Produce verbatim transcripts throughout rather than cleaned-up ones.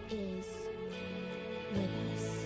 is with us.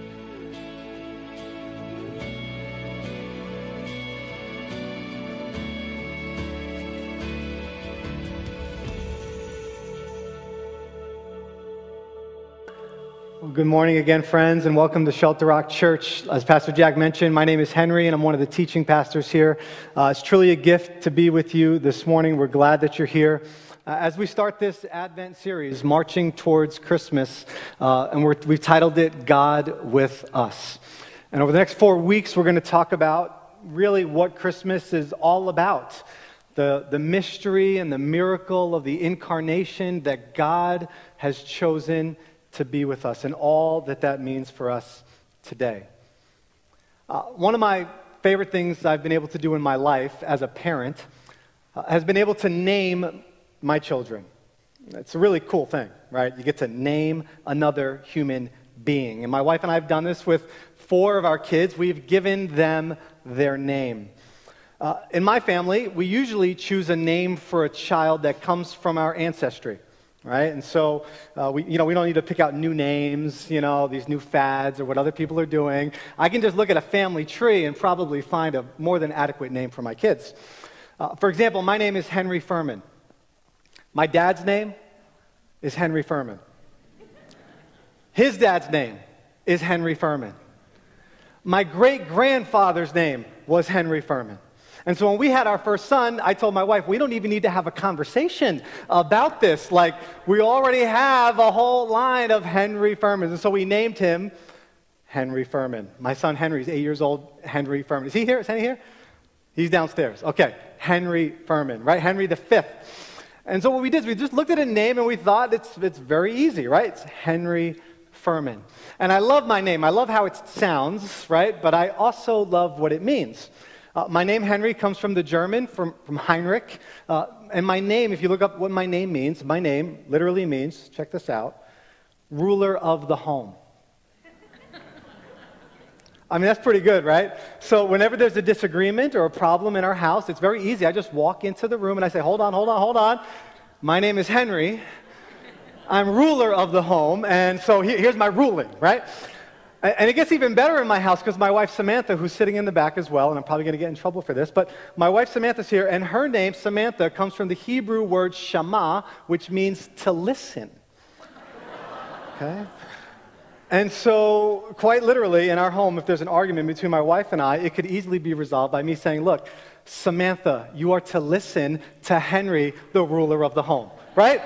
Well, good morning again, friends, and welcome to Shelter Rock Church. As Pastor Jack mentioned, my name is Henry, and I'm one of the teaching pastors here. Uh, it's truly a gift to be with you this morning. We're glad that you're here. Uh, as we start this Advent series, Marching Towards Christmas, uh, and we're, we've titled it, God with Us. And over the next four weeks, we're going to talk about really what Christmas is all about. The, the mystery and the miracle of the incarnation that God has chosen to be with us and all that that means for us today. Uh, one of my favorite things I've been able to do in my life as a parent uh, has been able to name my children. It's a really cool thing, right? You get to name another human being. And my wife and I have done this with four of our kids. We've given them their name. Uh, in my family, we usually choose a name for a child that comes from our ancestry. Right, and so uh, we, you know, we don't need to pick out new names, you know, these new fads or what other people are doing. I can just look at a family tree and probably find a more than adequate name for my kids. Uh, for example, my name is Henry Furman. My dad's name is Henry Furman. His dad's name is Henry Furman. My great-grandfather's name was Henry Furman. And so when we had our first son, I told my wife, we don't even need to have a conversation about this. Like, we already have a whole line of Henry Furmans. And so we named him Henry Furman. My son Henry is eight years old, Henry Furman. Is he here? Is Henry here? He's downstairs. Okay, Henry Furman, right? Henry the fifth. And so what we did is we just looked at a name and we thought it's, it's very easy, right? It's Henry Furman. And I love my name. I love how it sounds, right? But I also love what it means. Uh, my name, Henry, comes from the German, from, from Heinrich. Uh, and my name, if you look up what my name means, my name literally means, check this out, ruler of the home. I mean, that's pretty good, right? So whenever there's a disagreement or a problem in our house, it's very easy. I just walk into the room and I say, hold on, hold on, hold on. My name is Henry. I'm ruler of the home, and so he, here's my ruling, right? And it gets even better in my house because my wife Samantha, who's sitting in the back as well, and I'm probably going to get in trouble for this, but my wife Samantha's here, and her name, Samantha, comes from the Hebrew word shama, which means to listen. Okay? And so, quite literally, in our home, if there's an argument between my wife and I, it could easily be resolved by me saying, look, Samantha, you are to listen to Henry, the ruler of the home, right?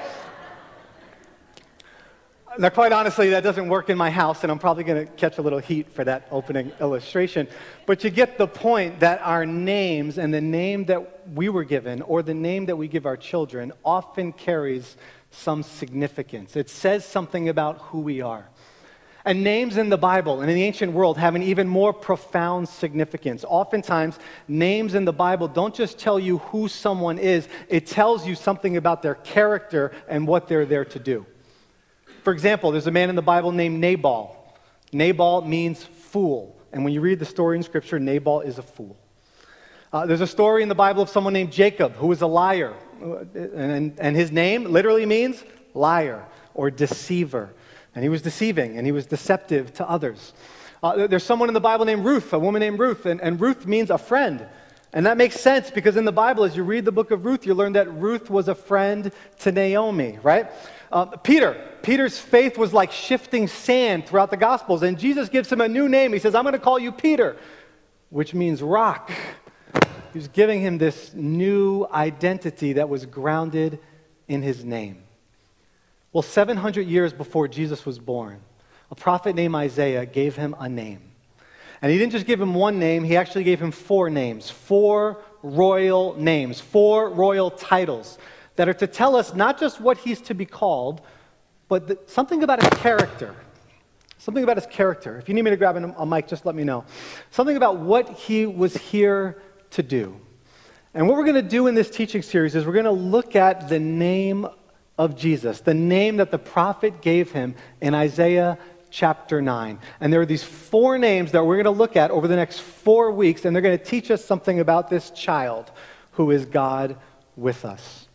Now, quite honestly, that doesn't work in my house, and I'm probably going to catch a little heat for that opening illustration. But you get the point that our names and the name that we were given, or the name that we give our children, often carries some significance. It says something about who we are. And names in the Bible and in the ancient world have an even more profound significance. Oftentimes, names in the Bible don't just tell you who someone is, it tells you something about their character and what they're there to do. For example, there's a man in the Bible named Nabal. Nabal means fool. And when you read the story in Scripture, Nabal is a fool. Uh, there's a story in the Bible of someone named Jacob, who was a liar. And, and his name literally means liar or deceiver. And he was deceiving, and he was deceptive to others. Uh, there's someone in the Bible named Ruth, a woman named Ruth. And, and Ruth means a friend. And that makes sense because in the Bible, as you read the book of Ruth, you learn that Ruth was a friend to Naomi, right? Uh, Peter, Peter's faith was like shifting sand throughout the Gospels, and Jesus gives him a new name. He says, I'm going to call you Peter, which means rock. He's giving him this new identity that was grounded in his name. Well, seven hundred years before Jesus was born, a prophet named Isaiah gave him a name. And he didn't just give him one name, he actually gave him four names, four royal names, four royal titles that are to tell us not just what he's to be called, but the, something about his character. Something about his character. If you need me to grab a, a mic, just let me know. Something about what he was here to do. And what we're going to do in this teaching series is we're going to look at the name of Jesus, the name that the prophet gave him in Isaiah chapter nine. And there are these four names that we're going to look at over the next four weeks, and they're going to teach us something about this child who is God with us.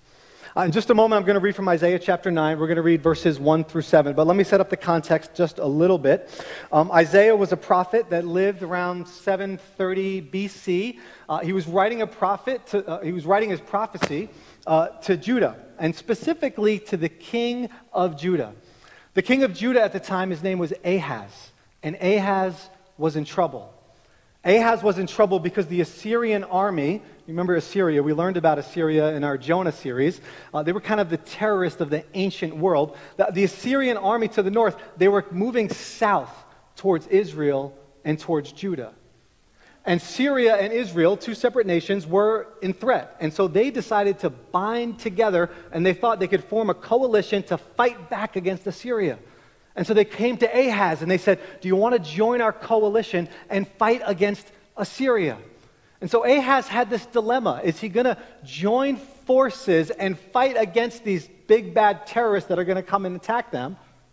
Uh, in just a moment, I'm going to read from Isaiah chapter nine. We're going to read verses one through seven. But let me set up the context just a little bit. Um, Isaiah was a prophet that lived around seven thirty B C. Uh, he was writing a prophet. To, uh, he was writing his prophecy uh, to Judah, and specifically to the king of Judah. The king of Judah at the time, his name was Ahaz, and Ahaz was in trouble. Ahaz was in trouble because the Assyrian army, remember Assyria, we learned about Assyria in our Jonah series. Uh, they were kind of the terrorists of the ancient world. The, the Assyrian army to the north, they were moving south towards Israel and towards Judah. And Syria and Israel, two separate nations, were in threat. And so they decided to bind together, and they thought they could form a coalition to fight back against Assyria. And so they came to Ahaz and they said, do you want to join our coalition and fight against Assyria? And so Ahaz had this dilemma. Is he going to join forces and fight against these big bad terrorists that are going to come and attack them?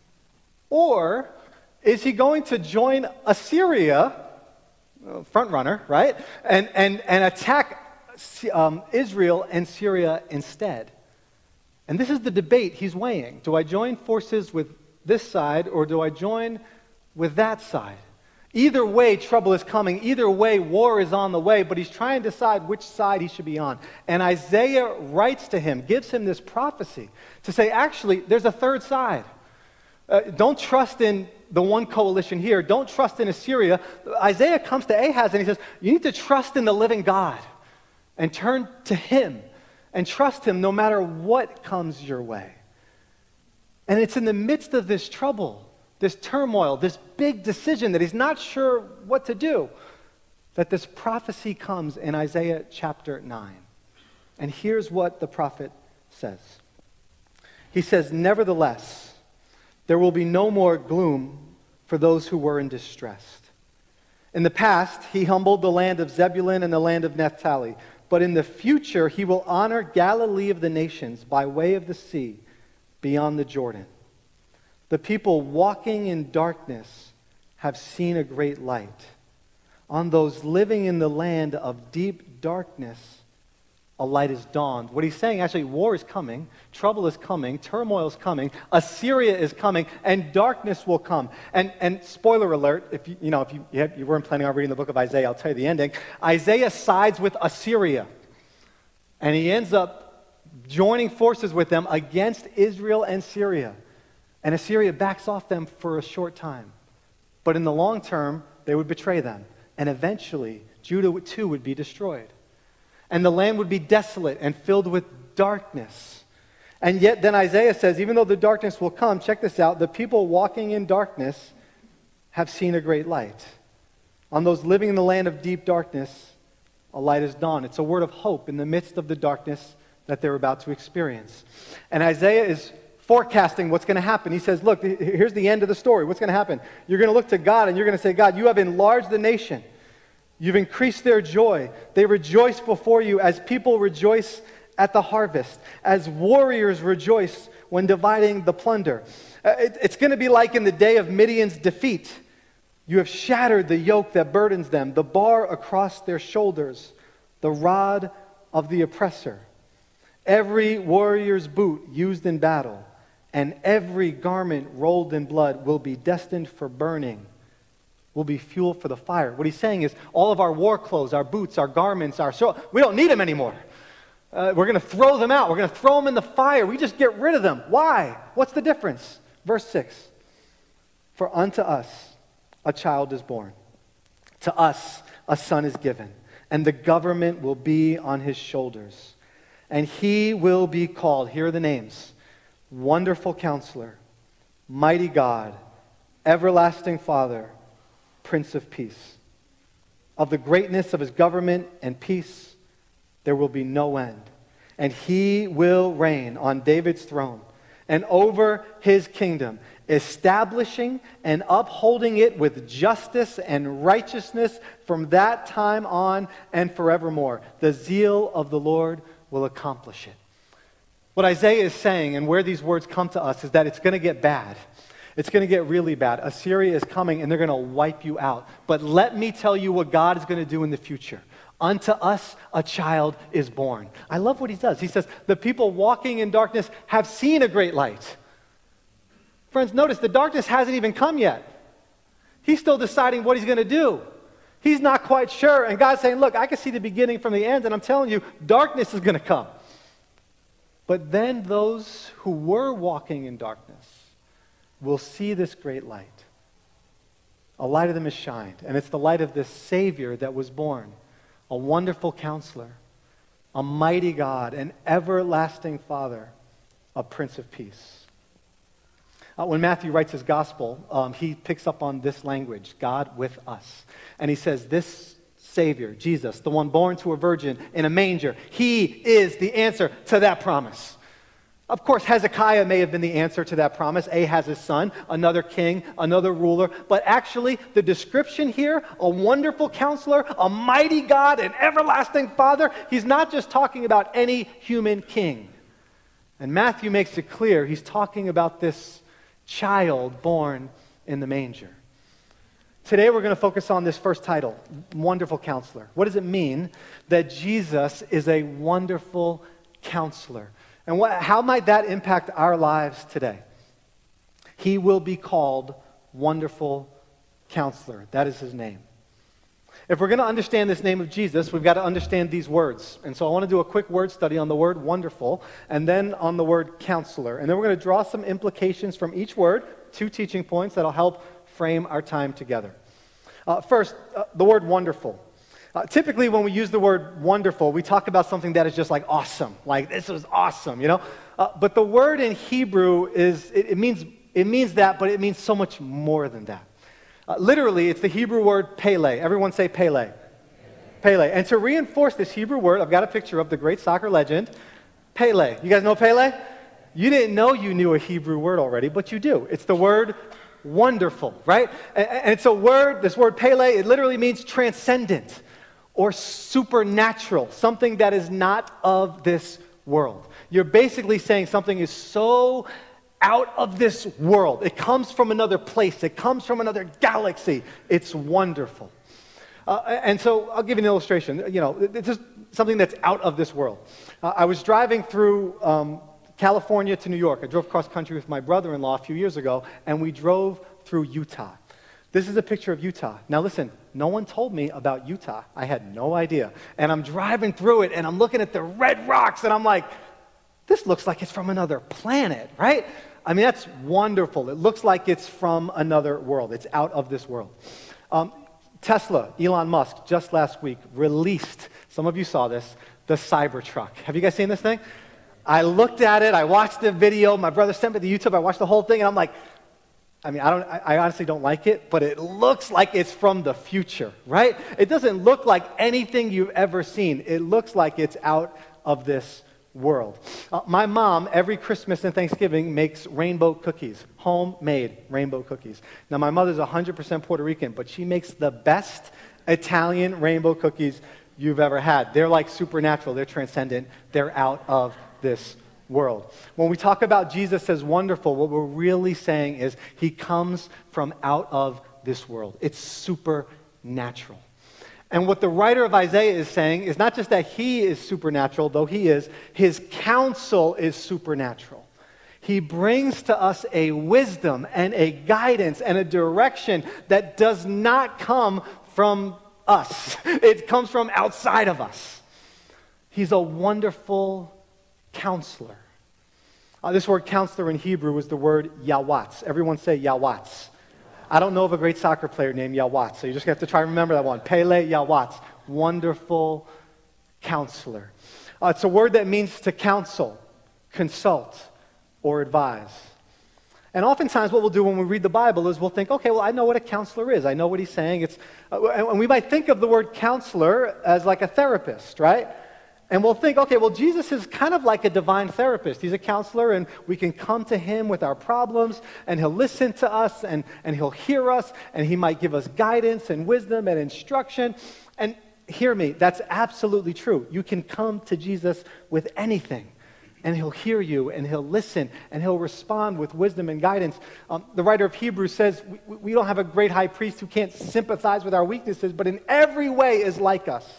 Or is he going to join Assyria, front runner, right? And, and, and attack um, Israel and Syria instead? And this is the debate he's weighing. Do I join forces with this side, or do I join with that side? Either way, trouble is coming. Either way, war is on the way, but he's trying to decide which side he should be on. And Isaiah writes to him, gives him this prophecy to say, actually, there's a third side. Uh, don't trust in the one coalition here. Don't trust in Assyria. Isaiah comes to Ahaz and he says, you need to trust in the living God and turn to him and trust him no matter what comes your way. And it's in the midst of this trouble, this turmoil, this big decision that he's not sure what to do, that this prophecy comes in Isaiah chapter nine. And here's what the prophet says. He says, nevertheless, there will be no more gloom for those who were in distress. In the past, he humbled the land of Zebulun and the land of Naphtali. But in the future, he will honor Galilee of the nations by way of the sea, beyond the Jordan. The people walking in darkness have seen a great light. On those living in the land of deep darkness, a light has dawned. What he's saying, actually, war is coming, trouble is coming, turmoil is coming, Assyria is coming, and darkness will come. And and spoiler alert, if you, you know if you, you, had, you weren't planning on reading the book of Isaiah, I'll tell you the ending. Isaiah sides with Assyria, and he ends up joining forces with them against Israel and Syria. And Assyria backs off them for a short time. But in the long term, they would betray them. And eventually, Judah too would be destroyed. And the land would be desolate and filled with darkness. And yet then Isaiah says, even though the darkness will come, check this out, the people walking in darkness have seen a great light. On those living in the land of deep darkness, a light has dawned. It's a word of hope in the midst of the darkness that they're about to experience. And Isaiah is forecasting what's going to happen. He says, look, here's the end of the story. What's going to happen? You're going to look to God and you're going to say, God, you have enlarged the nation. You've increased their joy. They rejoice before you as people rejoice at the harvest, as warriors rejoice when dividing the plunder. Uh, it, it's going to be like in the day of Midian's defeat. You have shattered the yoke that burdens them, the bar across their shoulders, the rod of the oppressor. Every warrior's boot used in battle and every garment rolled in blood will be destined for burning, will be fuel for the fire. What he's saying is all of our war clothes, our boots, our garments, our so we don't need them anymore. Uh, we're going to throw them out. We're going to throw them in the fire. We just get rid of them. Why? What's the difference? Verse six. For unto us a child is born. To us a son is given. And the government will be on his shoulders. And he will be called, here are the names, Wonderful Counselor, Mighty God, Everlasting Father, Prince of Peace. Of the greatness of his government and peace, there will be no end. And he will reign on David's throne and over his kingdom, establishing and upholding it with justice and righteousness from that time on and forevermore. The zeal of the Lord will accomplish it. What Isaiah is saying, and where these words come to us, is that it's going to get bad. It's going to get really bad. Assyria is coming, and they're going to wipe you out. But let me tell you what God is going to do in the future. Unto us a child is born. I love what he does. He says, the people walking in darkness have seen a great light. Friends, notice the darkness hasn't even come yet. He's still deciding what he's going to do. He's not quite sure. And God's saying, look, I can see the beginning from the end, and I'm telling you, darkness is going to come. But then those who were walking in darkness will see this great light. A light of them is shined, and it's the light of this Savior that was born, a wonderful counselor, a mighty God, an everlasting Father, a Prince of Peace. Uh, when Matthew writes his gospel, um, he picks up on this language, God with us. And he says, this Savior, Jesus, the one born to a virgin in a manger, he is the answer to that promise. Of course, Hezekiah may have been the answer to that promise. Ahaz his son, another king, another ruler. But actually, the description here, a wonderful counselor, a mighty God, an everlasting Father, he's not just talking about any human king. And Matthew makes it clear he's talking about this child born in the manger. Today we're going to focus on this first title, Wonderful Counselor. What does it mean that Jesus is a wonderful counselor? And what, how might that impact our lives today? He will be called Wonderful Counselor. That is his name. If we're going to understand this name of Jesus, we've got to understand these words. And so I want to do a quick word study on the word wonderful and then on the word counselor. And then we're going to draw some implications from each word, two teaching points that'll help frame our time together. Uh, first, uh, the word wonderful. Uh, typically, when we use the word wonderful, we talk about something that is just like awesome, like this was awesome, you know? Uh, but the word in Hebrew is, it, it means it means that, but it means so much more than that. Uh, literally, it's the Hebrew word Pele. Everyone say Pele. Pele. And to reinforce this Hebrew word, I've got a picture of the great soccer legend, Pele. You guys know Pele? You didn't know you knew a Hebrew word already, but you do. It's the word wonderful, right? And, and it's a word, this word Pele, it literally means transcendent or supernatural, something that is not of this world. You're basically saying something is so out of this world. It comes from another place. It comes from another galaxy. It's wonderful. Uh, and so I'll give you an illustration. You know, it's just something that's out of this world. Uh, I was driving through um, California to New York. I drove cross country with my brother-in-law a few years ago, and we drove through Utah. This is a picture of Utah. Now listen, no one told me about Utah. I had no idea. And I'm driving through it, and I'm looking at the red rocks, and I'm like, this looks like it's from another planet, right? I mean, that's wonderful. It looks like it's from another world. It's out of this world. Um, Tesla, Elon Musk, just last week released, some of you saw this, the Cybertruck. Have you guys seen this thing? I looked at it. I watched the video. My brother sent me to YouTube. I watched the whole thing, and I'm like, I mean, I don't. I honestly don't like it, but it looks like it's from the future, right? It doesn't look like anything you've ever seen. It looks like it's out of this world. Uh, my mom, every Christmas and Thanksgiving, makes rainbow cookies, homemade rainbow cookies. Now, my mother's one hundred percent Puerto Rican, but she makes the best Italian rainbow cookies you've ever had. They're like supernatural. They're transcendent. They're out of this world. When we talk about Jesus as wonderful, what we're really saying is he comes from out of this world. It's supernatural. And what the writer of Isaiah is saying is not just that he is supernatural, though he is, his counsel is supernatural. He brings to us a wisdom and a guidance and a direction that does not come from us. It comes from outside of us. He's a wonderful counselor. Uh, this word counselor in Hebrew is the word yawatz. Everyone say yawatz. I don't know of a great soccer player named Yawatz, so you're just going to have to try to remember that one. Pele Yawatz, wonderful counselor. Uh, it's a word that means to counsel, consult, or advise. And oftentimes what we'll do when we read the Bible is we'll think, okay, well, I know what a counselor is. I know what he's saying. It's, uh, and we might think of the word counselor as like a therapist, right? And we'll think, okay, well, Jesus is kind of like a divine therapist. He's a counselor, and we can come to him with our problems, and he'll listen to us, and, and he'll hear us, and he might give us guidance and wisdom and instruction. And hear me, that's absolutely true. You can come to Jesus with anything, and he'll hear you, and he'll listen, and he'll respond with wisdom and guidance. Um, the writer of Hebrews says, we, we don't have a great high priest who can't sympathize with our weaknesses, but in every way is like us.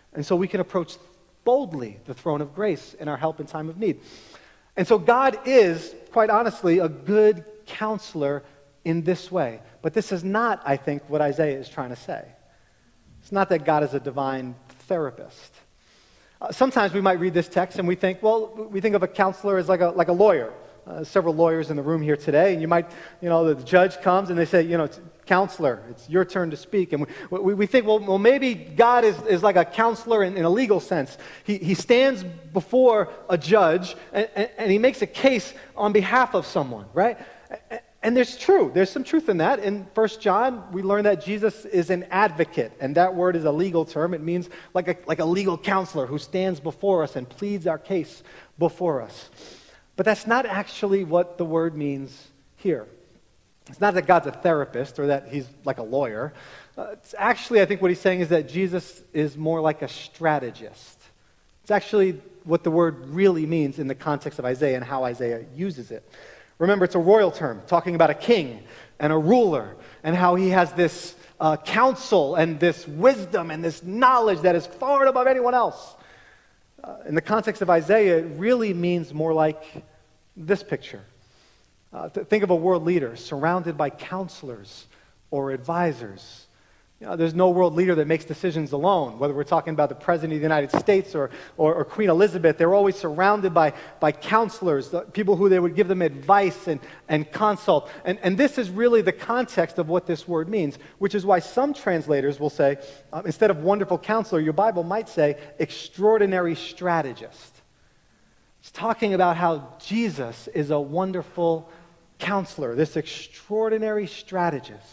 And so we can approach boldly the throne of grace in our help in time of need. And so God is, quite honestly, a good counselor in this way. But this is not, I think, what Isaiah is trying to say. It's not that God is a divine therapist. Uh, sometimes we might read this text and we think, well, we think of a counselor as like a, like a lawyer. Uh, several lawyers in the room here today, and you might, you know, the judge comes and they say, you know, it's, counselor, it's your turn to speak. And we, we, we think, well, well, maybe God is, is like a counselor in, in a legal sense. He, he stands before a judge and, and, and he makes a case on behalf of someone, right? And there's true. There's some truth in that. In First John, we learn that Jesus is an advocate, and that word is a legal term. It means like a, like a legal counselor who stands before us and pleads our case before us. But that's not actually what the word means here. It's not that God's a therapist or that he's like a lawyer. Uh, it's actually, I think what he's saying is that Jesus is more like a strategist. It's actually what the word really means in the context of Isaiah and how Isaiah uses it. Remember, it's a royal term, talking about a king and a ruler and how he has this uh, counsel and this wisdom and this knowledge that is far above anyone else. Uh, in the context of Isaiah, it really means more like this picture. Uh, th- think of a world leader surrounded by counselors or advisors. You know, there's no world leader that makes decisions alone, whether we're talking about the President of the United States or, or, or Queen Elizabeth. They're always surrounded by, by counselors, the people who they would give them advice and, and consult. And, and this is really the context of what this word means, which is why some translators will say, uh, instead of wonderful counselor, your Bible might say extraordinary strategist. It's talking about how Jesus is a wonderful counselor, this extraordinary strategist.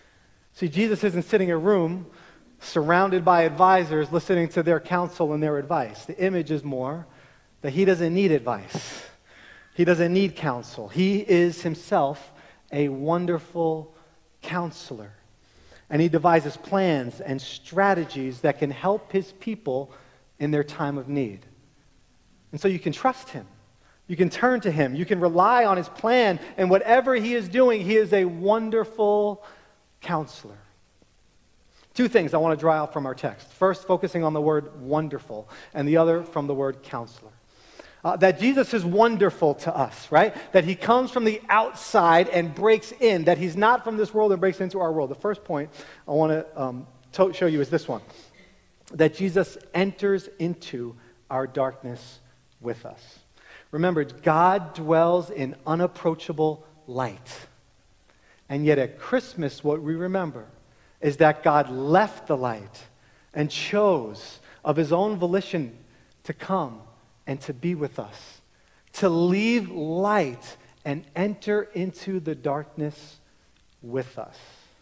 See, Jesus isn't sitting in a room surrounded by advisors listening to their counsel and their advice. The image is more that he doesn't need advice. He doesn't need counsel. He is himself a wonderful counselor. And he devises plans and strategies that can help his people in their time of need. And so you can trust him. You can turn to him. You can rely on his plan. And whatever he is doing, he is a wonderful counselor. Two things I want to draw out from our text. First, focusing on the word wonderful, and the other from the word counselor. Uh, that Jesus is wonderful to us, right? That he comes from the outside and breaks in. That he's not from this world and breaks into our world. The first point I want to, um, to show you is this one. That Jesus enters into our darkness with us. Remember, God dwells in unapproachable light. And yet at Christmas, what we remember is that God left the light and chose of his own volition to come and to be with us, to leave light and enter into the darkness with us.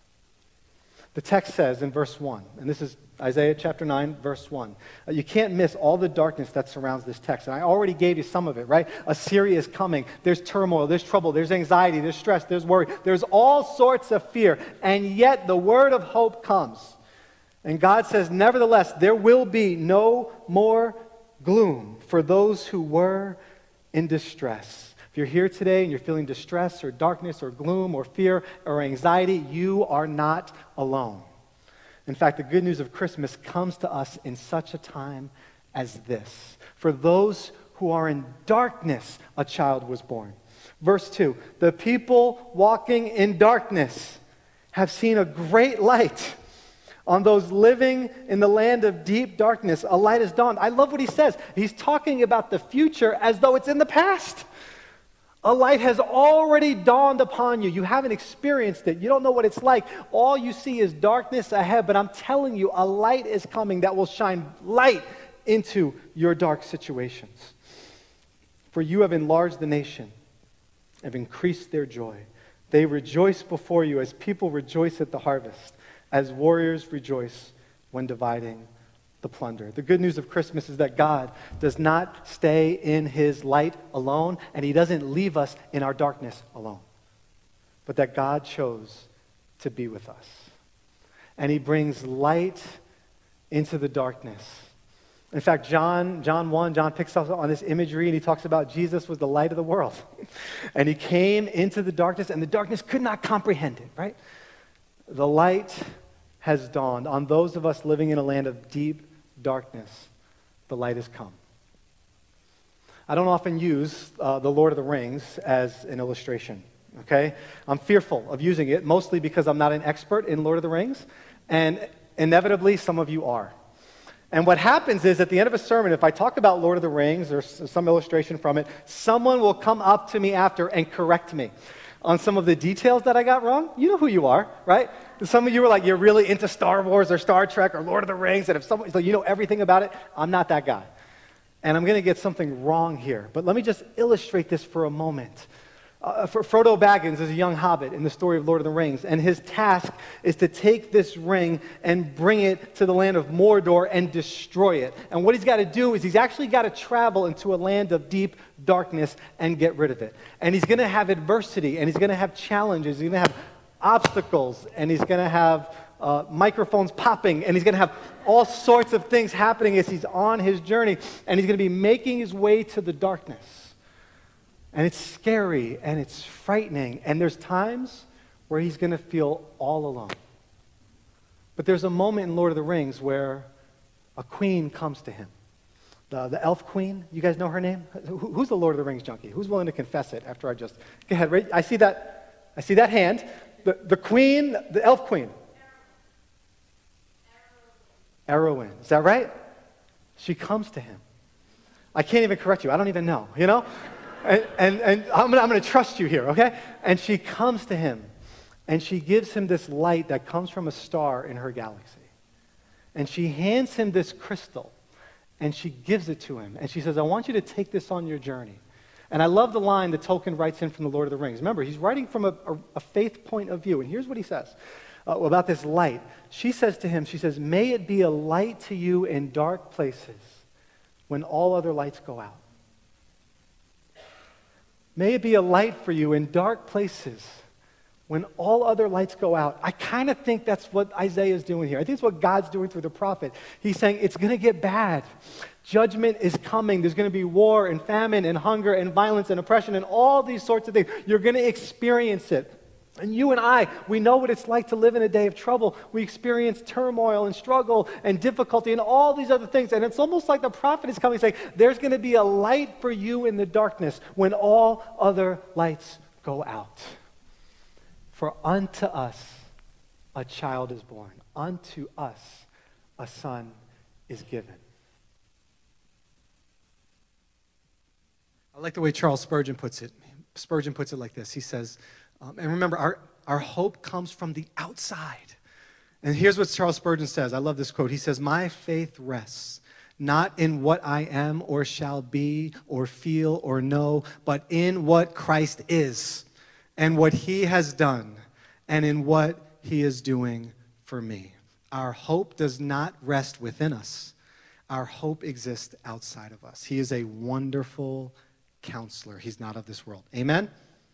The text says in verse one, and this is Isaiah chapter nine, verse one. Uh, you can't miss all the darkness that surrounds this text. And I already gave you some of it, right? Assyria is coming. There's turmoil. There's trouble. There's anxiety. There's stress. There's worry. There's all sorts of fear. And yet the word of hope comes. And God says, nevertheless, there will be no more gloom for those who were in distress. If you're here today and you're feeling distress or darkness or gloom or fear or anxiety, you are not alone. In fact, the good news of Christmas comes to us in such a time as this. For those who are in darkness, a child was born. Verse two, the people walking in darkness have seen a great light. On those living in the land of deep darkness, a light has dawned. I love what he says. He's talking about the future as though it's in the past. A light has already dawned upon you. You haven't experienced it. You don't know what it's like. All you see is darkness ahead, but I'm telling you, a light is coming that will shine light into your dark situations. For you have enlarged the nation, have increased their joy. They rejoice before you as people rejoice at the harvest, as warriors rejoice when dividing the plunder. The good news of Christmas is that God does not stay in his light alone, and he doesn't leave us in our darkness alone, but that God chose to be with us. And he brings light into the darkness. In fact, John, John one, John picks up on this imagery and he talks about Jesus was the light of the world. And he came into the darkness and the darkness could not comprehend it, right? The light has dawned on those of us living in a land of deep darkness, the light has come. I don't often use uh, the Lord of the Rings as an illustration, okay? I'm fearful of using it, mostly because I'm not an expert in Lord of the Rings, and inevitably some of you are. And what happens is at the end of a sermon, if I talk about Lord of the Rings or some illustration from it, someone will come up to me after and correct me on some of the details that I got wrong. You know who you are, right? Some of you are like, you're really into Star Wars or Star Trek or Lord of the Rings, and if someone, so you know everything about it, I'm not that guy. And I'm going to get something wrong here. But let me just illustrate this for a moment. Uh, for Frodo Baggins is a young hobbit in the story of Lord of the Rings, and his task is to take this ring and bring it to the land of Mordor and destroy it. And what he's got to do is he's actually got to travel into a land of deep darkness and get rid of it. And he's going to have adversity, and he's going to have challenges, he's going to have obstacles, and he's going to have uh, microphones popping, and he's going to have all sorts of things happening as he's on his journey, and he's going to be making his way to the darkness. And it's scary, and it's frightening, and there's times where he's going to feel all alone. But there's a moment in Lord of the Rings where a queen comes to him. The, the elf queen, you guys know her name? Who, who's the Lord of the Rings junkie? Who's willing to confess it after I just... Go ahead, right? I see that, I see that hand. The, the queen, the elf queen. Arwen. Is that right? She comes to him. I can't even correct you. I don't even know, you know? And, and, and I'm going I'm to trust you here, okay? And she comes to him, and she gives him this light that comes from a star in her galaxy. And she hands him this crystal, and she gives it to him. And she says, I want you to take this on your journey. And I love the line that Tolkien writes in from The Lord of the Rings. Remember, he's writing from a, a, a faith point of view. And here's what he says uh, about this light. She says to him, she says, may it be a light to you in dark places when all other lights go out. May it be a light for you in dark places when all other lights go out. I kind of think that's what Isaiah is doing here. I think it's what God's doing through the prophet. He's saying it's going to get bad. Judgment is coming. There's going to be war and famine and hunger and violence and oppression and all these sorts of things. You're going to experience it. And you and I, we know what it's like to live in a day of trouble. We experience turmoil and struggle and difficulty and all these other things. And it's almost like the prophet is coming saying, there's going to be a light for you in the darkness when all other lights go out. For unto us a child is born. Unto us a son is given. I like the way Charles Spurgeon puts it. Spurgeon puts it like this. He says, Um, and remember, our, our hope comes from the outside. And here's what Charles Spurgeon says. I love this quote. He says, my faith rests not in what I am or shall be or feel or know, but in what Christ is and what he has done and in what he is doing for me. Our hope does not rest within us. Our hope exists outside of us. He is a wonderful counselor. He's not of this world. Amen?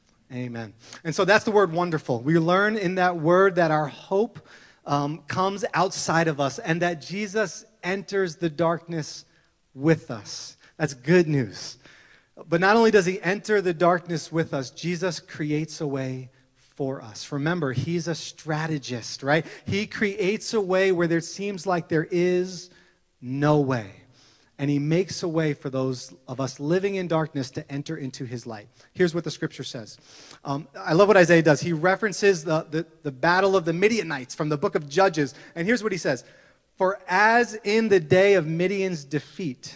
Amen. And so that's the word wonderful. We learn in that word that our hope um, comes outside of us and that Jesus enters the darkness with us. That's good news. But not only does he enter the darkness with us, Jesus creates a way for us. Remember, he's a strategist, right? He creates a way where there seems like there is no way. And he makes a way for those of us living in darkness to enter into his light. Here's what the scripture says. Um, I love what Isaiah does. He references the, the, the battle of the Midianites from the book of Judges. And here's what he says. For as in the day of Midian's defeat,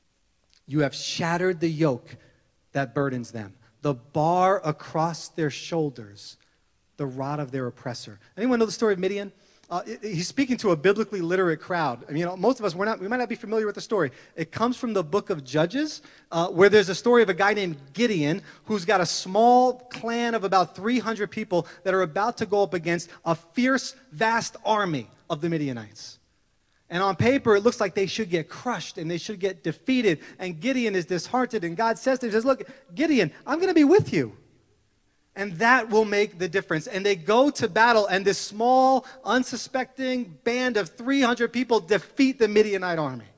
you have shattered the yoke that burdens them, the bar across their shoulders, the rod of their oppressor. Anyone know the story of Midian? Uh, he's speaking to a biblically literate crowd. I mean, you know, most of us, we're not, we might not be familiar with the story. It comes from the book of Judges, uh, where there's a story of a guy named Gideon who's got a small clan of about three hundred people that are about to go up against a fierce, vast army of the Midianites. And on paper, it looks like they should get crushed and they should get defeated. And Gideon is disheartened, and God says to him, he says, look, Gideon, I'm going to be with you. And that will make the difference. And they go to battle, and this small, unsuspecting band of three hundred people defeat the Midianite army.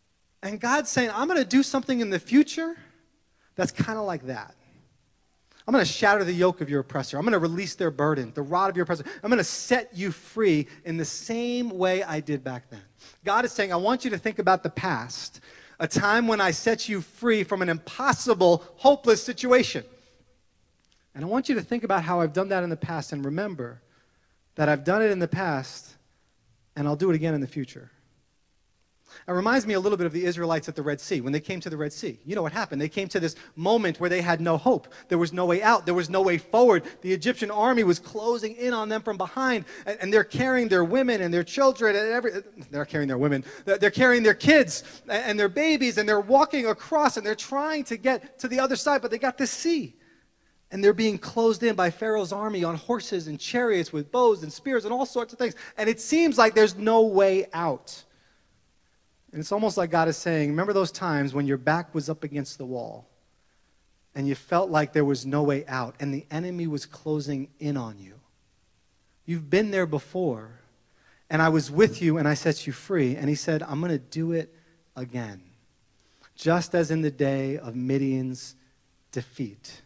And God's saying, I'm going to do something in the future that's kind of like that. I'm I'm going to shatter the yoke of your oppressor. I'm going to release their burden, the rod of your oppressor. I'm going to set you free in the same way I did back then. God is saying, I want you to think about the past, a time when I set you free from an impossible, hopeless situation. And I want you to think about how I've done that in the past and remember that I've done it in the past and I'll do it again in the future. It reminds me a little bit of the Israelites at the Red Sea. When they came to the Red Sea, you know what happened? They came to this moment where they had no hope. There was no way out. There was no way forward. The Egyptian army was closing in on them from behind, and, and they're carrying their women and their children. And every, they're carrying their women. They're carrying their kids and, and their babies, and they're walking across, and they're trying to get to the other side, but they got this sea. And they're being closed in by Pharaoh's army on horses and chariots with bows and spears and all sorts of things. And it seems like there's no way out. And it's almost like God is saying, remember those times when your back was up against the wall and you felt like there was no way out and the enemy was closing in on you? You've been there before, and I was with you and I set you free. And he said, I'm going to do it again, just as in the day of Midian's defeat.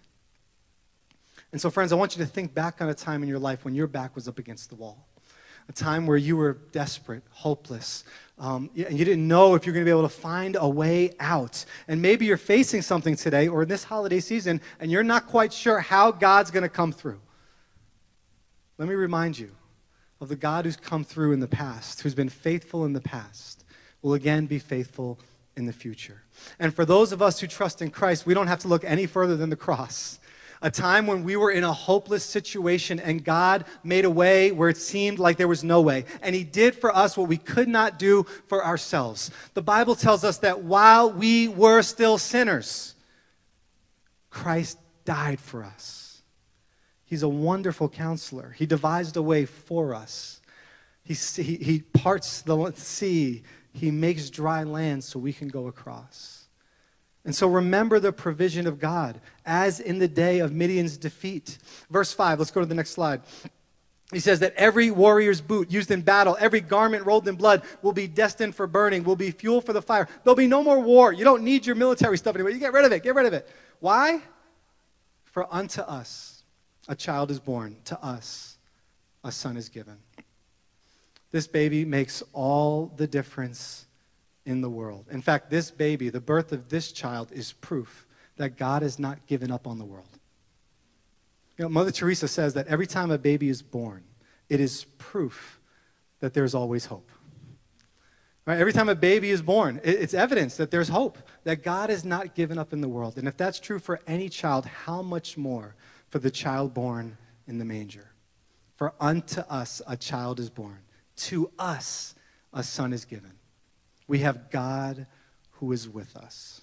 And so, friends, I want you to think back on a time in your life when your back was up against the wall, a time where you were desperate, hopeless, um, and you didn't know if you're going to be able to find a way out. And maybe you're facing something today or in this holiday season, and you're not quite sure how God's going to come through. Let me remind you of the God who's come through in the past, who's been faithful in the past, will again be faithful in the future. And for those of us who trust in Christ, we don't have to look any further than the cross. A time when we were in a hopeless situation and God made a way where it seemed like there was no way. And he did for us what we could not do for ourselves. The Bible tells us that while we were still sinners, Christ died for us. He's a wonderful counselor. He devised a way for us. He, he, he parts the sea. He makes dry land so we can go across. And so remember the provision of God, as in the day of Midian's defeat. Verse five, let's go to the next slide. He says that every warrior's boot used in battle, every garment rolled in blood will be destined for burning, will be fuel for the fire. There'll be no more war. You don't need your military stuff anymore. You get rid of it. Get rid of it. Why? For unto us a child is born. To us a son is given. This baby makes all the difference in the world. In fact, this baby, the birth of this child, is proof that God has not given up on the world. You know, Mother Teresa says that every time a baby is born, it is proof that there's always hope. Right? Every time a baby is born, it's evidence that there's hope, that God has not given up in the world. And if that's true for any child, how much more for the child born in the manger? For unto us a child is born, to us a son is given. We have God who is with us.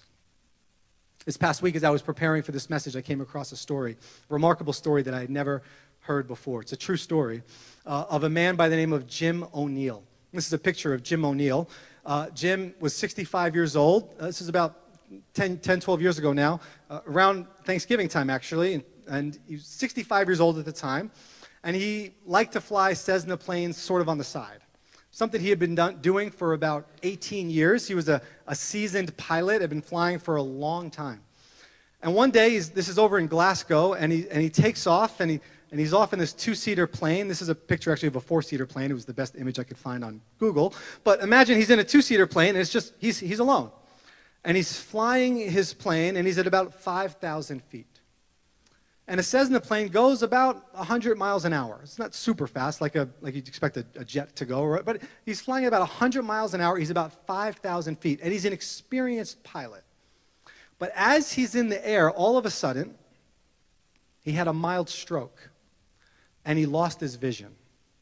This past week, as I was preparing for this message, I came across a story, a remarkable story that I had never heard before. It's a true story uh, of a man by the name of Jim O'Neill. This is a picture of Jim O'Neill. Uh, Jim was sixty-five years old. Uh, this is about ten, twelve years ago now, uh, around Thanksgiving time, actually. And, and he was sixty-five years old at the time. And he liked to fly Cessna planes sort of on the side. Something he had been done, doing for about eighteen years. He was a, a seasoned pilot, had been flying for a long time. And one day, he's, this is over in Glasgow, and he, and he takes off, and, he, and he's off in this two-seater plane. This is a picture, actually, of a four-seater plane. It was the best image I could find on Google. But imagine he's in a two-seater plane, and it's just, he's, he's alone. And he's flying his plane, and he's at about five thousand feet. And a Cessna plane goes about one hundred miles an hour. It's not super fast, like a like you'd expect a, a jet to go, right? But he's flying at about one hundred miles an hour. He's about five thousand feet, and he's an experienced pilot. But as he's in the air, all of a sudden, he had a mild stroke, and he lost his vision.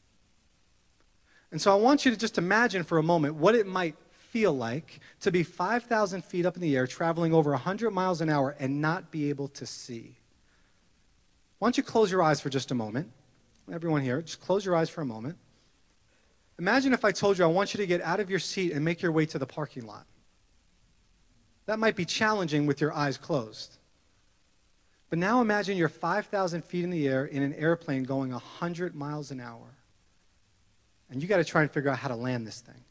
And so I want you to just imagine for a moment what it might feel like to be five thousand feet up in the air, traveling over one hundred miles an hour, and not be able to see. Why don't you close your eyes for just a moment? Everyone here, just close your eyes for a moment. Imagine if I told you I want you to get out of your seat and make your way to the parking lot. That might be challenging with your eyes closed. But now imagine you're five thousand feet in the air in an airplane going one hundred miles an hour. And you got to try and figure out how to land this thing.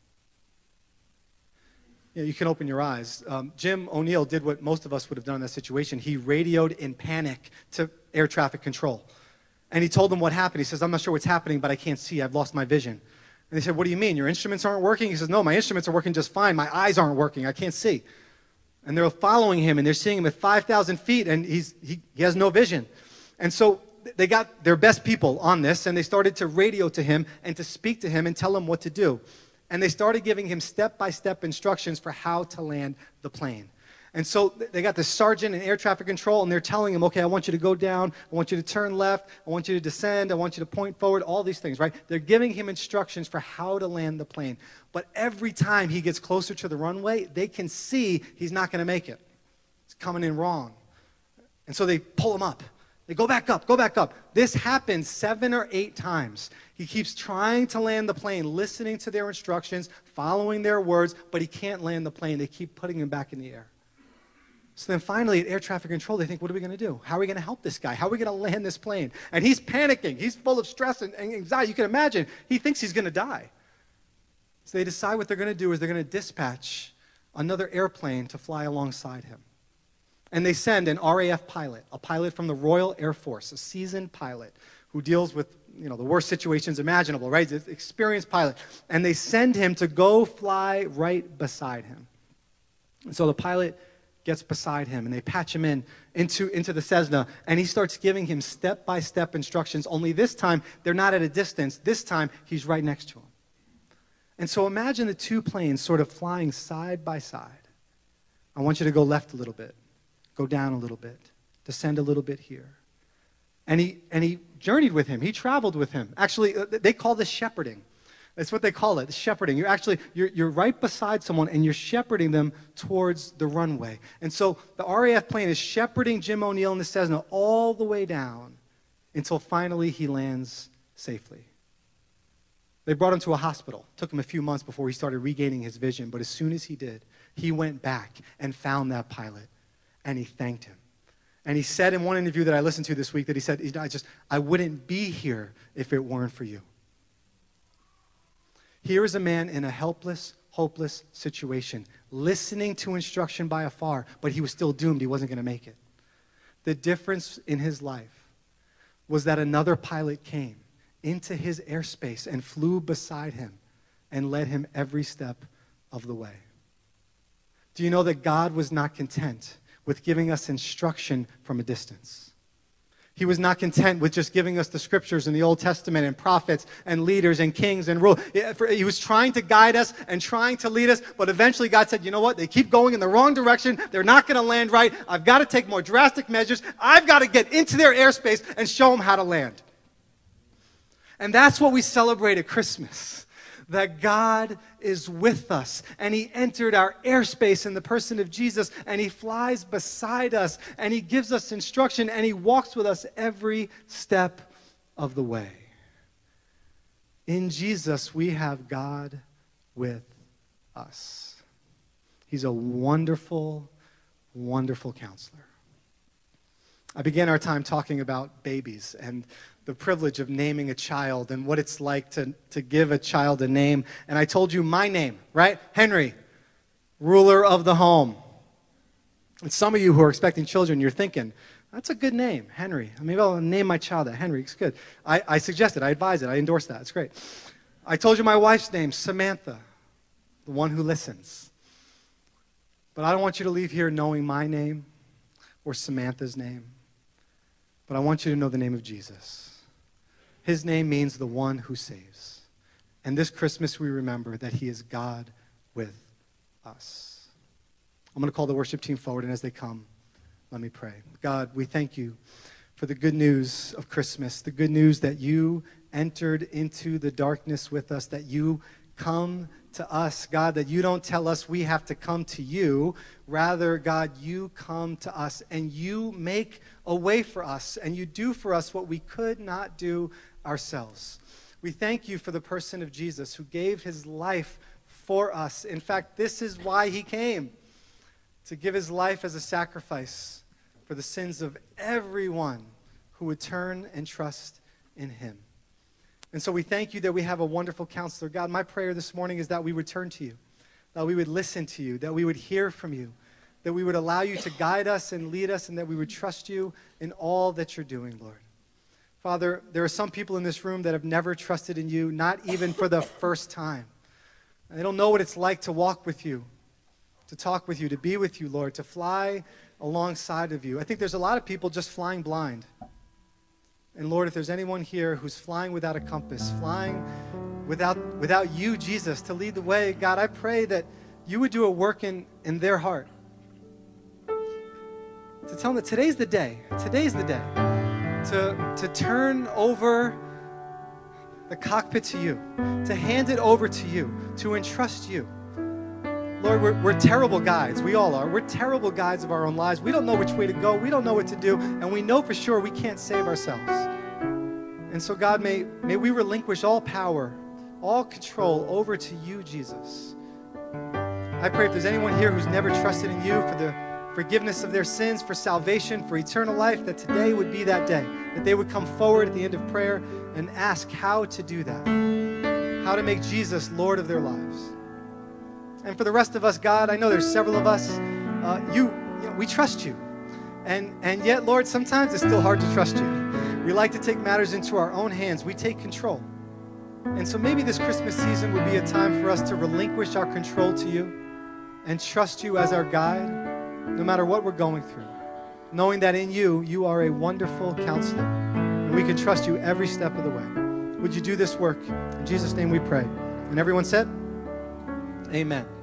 You know, you can open your eyes. Um, Jim O'Neill did what most of us would have done in that situation. He radioed in panic to air traffic control. And he told them what happened. He says, I'm not sure what's happening, but I can't see. I've lost my vision. And they said, what do you mean? Your instruments aren't working? He says, no, my instruments are working just fine. My eyes aren't working. I can't see. And they're following him, and they're seeing him at five thousand feet, and he's, he, he has no vision. And so they got their best people on this, and they started to radio to him and to speak to him and tell him what to do. And they started giving him step-by-step instructions for how to land the plane. And so they got the sergeant in air traffic control, and they're telling him, okay, I want you to go down, I want you to turn left, I want you to descend, I want you to point forward, all these things, right? They're giving him instructions for how to land the plane. But every time he gets closer to the runway, they can see he's not going to make it. It's coming in wrong. And so they pull him up. They go back up, go back up. This happens seven or eight times. He keeps trying to land the plane, listening to their instructions, following their words, but he can't land the plane. They keep putting him back in the air. So then finally at air traffic control, they think, what are we going to do? How are we going to help this guy? How are we going to land this plane? And he's panicking. He's full of stress and anxiety. You can imagine. He thinks he's going to die. So they decide what they're going to do is they're going to dispatch another airplane to fly alongside him. And they send an R A F pilot, a pilot from the Royal Air Force, a seasoned pilot who deals with, you know, the worst situations imaginable, right? An experienced pilot. And they send him to go fly right beside him. And so the pilot gets beside him, and they patch him in into, into the Cessna, and he starts giving him step-by-step instructions, only this time they're not at a distance. This time he's right next to him. And so imagine the two planes sort of flying side by side. I want you to go left a little bit, go down a little bit, descend a little bit here. And he, and he journeyed with him. He traveled with him. Actually, they call this shepherding. That's what they call it, shepherding. You're actually, you're, you're right beside someone, and you're shepherding them towards the runway. And so the R A F plane is shepherding Jim O'Neill in the Cessna all the way down until finally he lands safely. They brought him to a hospital. It took him a few months before he started regaining his vision, but as soon as he did, he went back and found that pilot, and he thanked him. And he said in one interview that I listened to this week that he said, I just, I wouldn't be here if it weren't for you. Here is a man in a helpless, hopeless situation, listening to instruction by afar, but he was still doomed. He wasn't going to make it. The difference in his life was that another pilot came into his airspace and flew beside him and led him every step of the way. Do you know that God was not content with giving us instruction from a distance? He was not content with just giving us the scriptures in the Old Testament and prophets and leaders and kings and rule. He was trying to guide us and trying to lead us, but eventually God said, you know what? They keep going in the wrong direction. They're not going to land right. I've got to take more drastic measures. I've got to get into their airspace and show them how to land. And that's what we celebrate at Christmas, that God is with us, and he entered our airspace in the person of Jesus, and he flies beside us, and he gives us instruction, and he walks with us every step of the way. In Jesus, we have God with us. He's a wonderful, wonderful counselor. I began our time talking about babies and the privilege of naming a child and what it's like to, to give a child a name. And I told you my name, right? Henry, ruler of the home. And some of you who are expecting children, you're thinking, that's a good name, Henry. Maybe I'll name my child that. Henry, it's good. I, I suggested, I advise it, I endorse that. It's great. I told you my wife's name, Samantha, the one who listens. But I don't want you to leave here knowing my name or Samantha's name. But I want you to know the name of Jesus. His name means the one who saves. And this Christmas we remember that he is God with us. I'm going to call the worship team forward, and as they come, let me pray. God, we thank you for the good news of Christmas, the good news that you entered into the darkness with us, that you come to us, God, that you don't tell us we have to come to you. Rather, God, you come to us, and you make a way for us, and you do for us what we could not do ourselves. We thank you for the person of Jesus who gave his life for us. In fact, this is why he came, to give his life as a sacrifice for the sins of everyone who would turn and trust in him. And so we thank you that we have a wonderful counselor. God, my prayer this morning is that we would turn to you, that we would listen to you, that we would hear from you, that we would allow you to guide us and lead us, and that we would trust you in all that you're doing, Lord. Father, there are some people in this room that have never trusted in you, not even for the first time. And they don't know what it's like to walk with you, to talk with you, to be with you, Lord, to fly alongside of you. I think there's a lot of people just flying blind. And Lord, if there's anyone here who's flying without a compass, flying without, without you, Jesus, to lead the way, God, I pray that you would do a work in, in their heart. To tell them that today's the day. Today's the day. To, to turn over the cockpit to you. To hand it over to you. To entrust you. Lord, we're, we're terrible guides. We all are. We're terrible guides of our own lives. We don't know which way to go. We don't know what to do. And we know for sure we can't save ourselves. And so, God, may, may we relinquish all power, all control over to you, Jesus. I pray if there's anyone here who's never trusted in you for the forgiveness of their sins, for salvation, for eternal life, that today would be that day, that they would come forward at the end of prayer and ask how to do that, how to make Jesus Lord of their lives. And for the rest of us, God, I know there's several of us, uh, you, you know, we trust you. And, and yet, Lord, sometimes it's still hard to trust you. We like to take matters into our own hands. We take control. And so maybe this Christmas season would be a time for us to relinquish our control to you and trust you as our guide, no matter what we're going through, knowing that in you, you are a wonderful counselor, and we can trust you every step of the way. Would you do this work? In Jesus' name we pray. And everyone said, amen.